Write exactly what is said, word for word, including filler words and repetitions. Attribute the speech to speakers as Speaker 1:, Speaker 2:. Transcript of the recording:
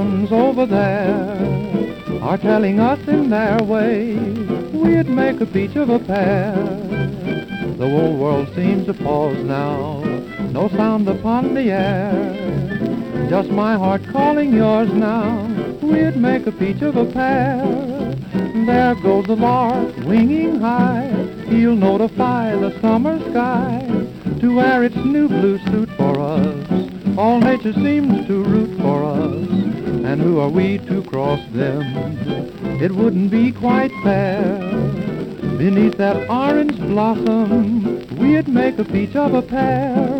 Speaker 1: blossoms over there are telling us in their way we'd make a peach of a pear. The whole world seems to pause now, no sound upon the air. Just my heart calling yours now, we'd make a peach of a pear. There goes the lark winging high, he'll notify the summer sky to wear its new blue suit for us. All nature seems to root for us, and who are we to cross them? It wouldn't be quite fair. Beneath that orange blossom, we'd make a peach of a pear.